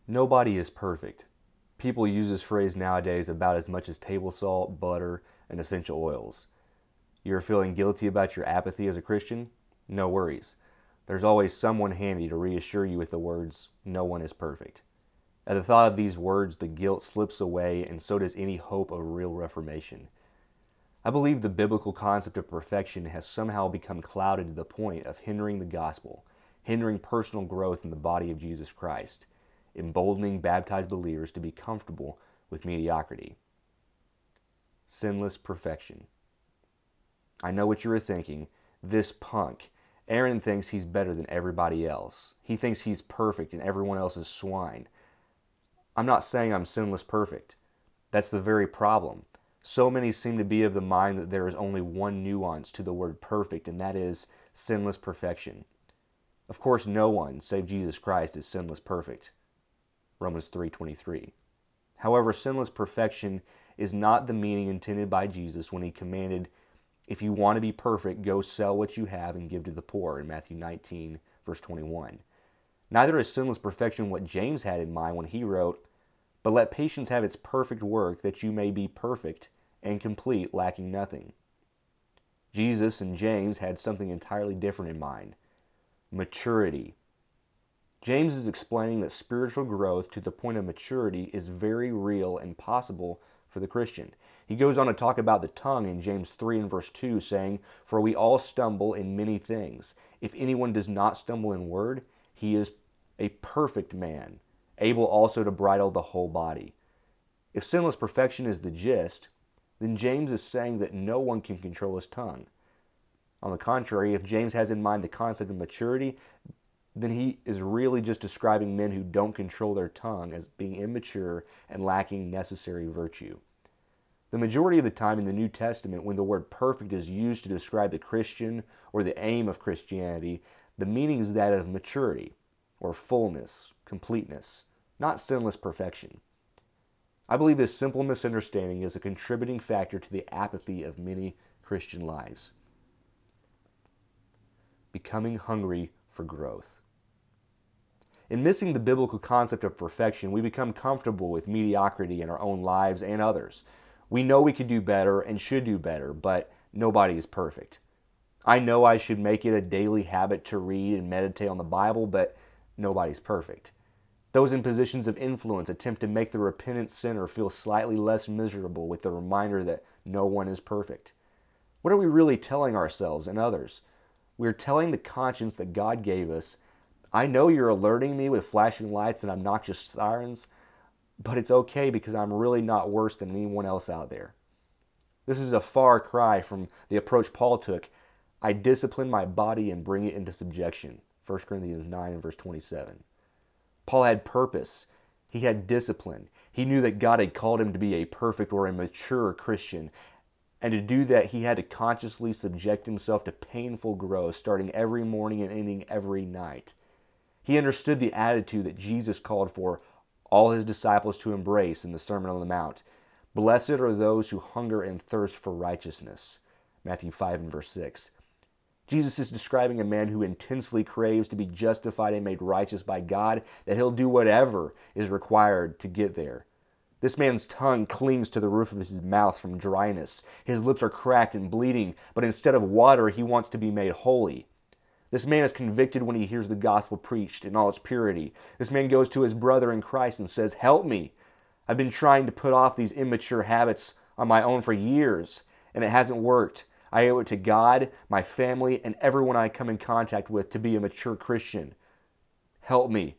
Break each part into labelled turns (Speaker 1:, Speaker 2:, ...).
Speaker 1: Nobody is perfect. People use this phrase nowadays about as much as table salt, butter, and essential oils. You're feeling guilty about your apathy as a Christian? No worries. There's always someone handy to reassure you with the words, "No one is perfect." At the thought of these words, the guilt slips away, and so does any hope of real reformation. I believe the biblical concept of perfection has somehow become clouded to the point of hindering the gospel, hindering personal growth in the body of Jesus Christ, emboldening baptized believers to be comfortable with mediocrity. Sinless perfection. I know what you were thinking. This punk. Aaron thinks he's better than everybody else. He thinks he's perfect and everyone else is swine. I'm not saying I'm sinless perfect. That's the very problem. So many seem to be of the mind that there is only one nuance to the word perfect, and that is sinless perfection. Of course, no one, save Jesus Christ, is sinless perfect. Romans 3:23. However, sinless perfection is not the meaning intended by Jesus when he commanded, "If you want to be perfect, go sell what you have and give to the poor," in Matthew 19, verse 21. Neither is sinless perfection what James had in mind when he wrote, "But let patience have its perfect work, that you may be perfect and complete, lacking nothing." Jesus and James had something entirely different in mind: maturity. James is explaining that spiritual growth to the point of maturity is very real and possible for the Christian. He goes on to talk about the tongue in James 3 and verse 2, saying, "For we all stumble in many things. If anyone does not stumble in word, he is a perfect man, able also to bridle the whole body." If sinless perfection is the gist, then James is saying that no one can control his tongue. On the contrary, if James has in mind the concept of maturity, then he is really just describing men who don't control their tongue as being immature and lacking necessary virtue. The majority of the time in the New Testament, when the word perfect is used to describe the Christian or the aim of Christianity, the meaning is that of maturity or fullness, completeness, not sinless perfection. I believe this simple misunderstanding is a contributing factor to the apathy of many Christian lives. Becoming hungry for growth. In missing the biblical concept of perfection, we become comfortable with mediocrity in our own lives and others. We know we could do better and should do better, but nobody is perfect. I know I should make it a daily habit to read and meditate on the Bible, but nobody's perfect. Those in positions of influence attempt to make the repentant sinner feel slightly less miserable with the reminder that no one is perfect. What are we really telling ourselves and others? We're telling the conscience that God gave us, "I know you're alerting me with flashing lights and obnoxious sirens, but it's okay because I'm really not worse than anyone else out there." This is a far cry from the approach Paul took: "I discipline my body and bring it into subjection." 1 Corinthians 9 and verse 27. Paul had purpose. He had discipline. He knew that God had called him to be a perfect or a mature Christian. And to do that, he had to consciously subject himself to painful growth, starting every morning and ending every night. He understood the attitude that Jesus called for all his disciples to embrace in the Sermon on the Mount. "Blessed are those who hunger and thirst for righteousness." Matthew 5 and verse 6. Jesus is describing a man who intensely craves to be justified and made righteous by God, that he'll do whatever is required to get there. This man's tongue clings to the roof of his mouth from dryness. His lips are cracked and bleeding, but instead of water, he wants to be made holy. This man is convicted when he hears the gospel preached in all its purity. This man goes to his brother in Christ and says, "Help me. I've been trying to put off these immature habits on my own for years, and it hasn't worked. I owe it to God, my family, and everyone I come in contact with to be a mature Christian. Help me."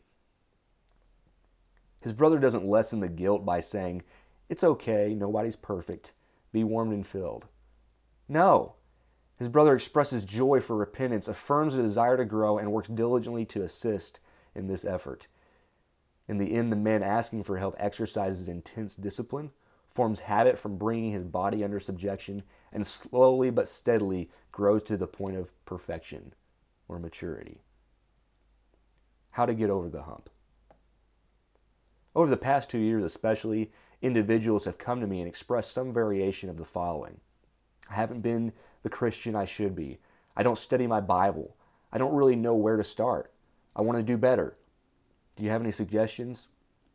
Speaker 1: His brother doesn't lessen the guilt by saying, "It's okay, nobody's perfect. Be warmed and filled." No. His brother expresses joy for repentance, affirms a desire to grow, and works diligently to assist in this effort. In the end, the man asking for help exercises intense discipline, forms habit from bringing his body under subjection, and slowly but steadily grows to the point of perfection or maturity. How to get over the hump. Over the past 2 years especially, individuals have come to me and expressed some variation of the following: "I haven't been the Christian I should be. I don't study my Bible. I don't really know where to start. I want to do better. Do you have any suggestions?"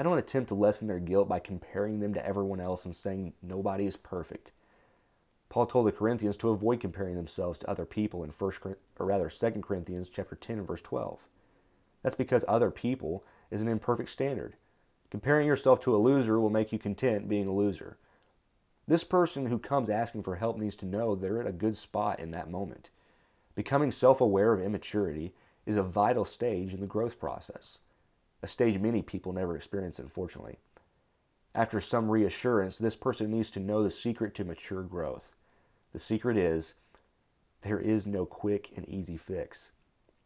Speaker 1: I don't attempt to lessen their guilt by comparing them to everyone else and saying nobody is perfect. Paul told the Corinthians to avoid comparing themselves to other people in 2 Corinthians chapter 10 and verse 12. That's because other people is an imperfect standard. Comparing yourself to a loser will make you content being a loser. This person who comes asking for help needs to know they're at a good spot in that moment. Becoming self-aware of immaturity is a vital stage in the growth process, a stage many people never experience, unfortunately. After some reassurance, this person needs to know the secret to mature growth. The secret is there is no quick and easy fix.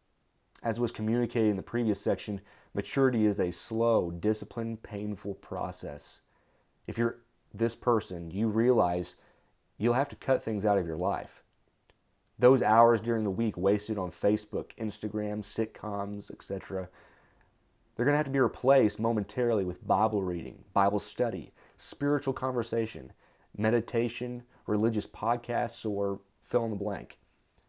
Speaker 1: As was communicated in the previous section, maturity is a slow, disciplined, painful process. If you're this person, you realize you'll have to cut things out of your life. Those hours during the week wasted on Facebook, Instagram, sitcoms, etc., they're going to have to be replaced momentarily with Bible reading, Bible study, spiritual conversation, meditation, religious podcasts, or fill in the blank.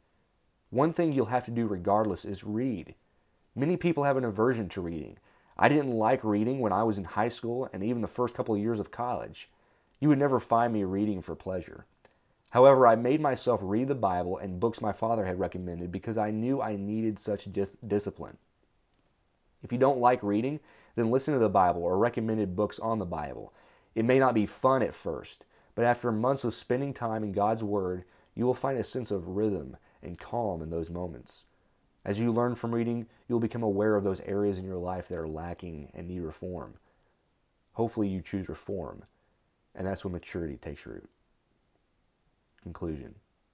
Speaker 1: One thing you'll have to do regardless is read. Many people have an aversion to reading. I didn't like reading when I was in high school and even the first couple of years of college. You would never find me reading for pleasure. However, I made myself read the Bible and books my father had recommended because I knew I needed such discipline. If you don't like reading, then listen to the Bible or recommended books on the Bible. It may not be fun at first, but after months of spending time in God's Word, you will find a sense of rhythm and calm in those moments. As you learn from reading, you'll become aware of those areas in your life that are lacking and need reform. Hopefully you choose reform, and that's when maturity takes root. Conclusion.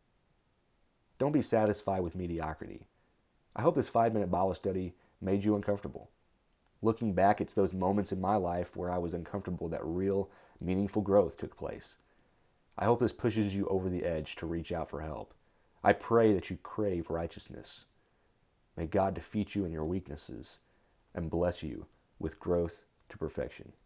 Speaker 1: Don't be satisfied with mediocrity. I hope this 5-minute Bible study made you uncomfortable. Looking back, it's those moments in my life where I was uncomfortable that real, meaningful growth took place. I hope this pushes you over the edge to reach out for help. I pray that you crave righteousness. May God defeat you in your weaknesses and bless you with growth to perfection.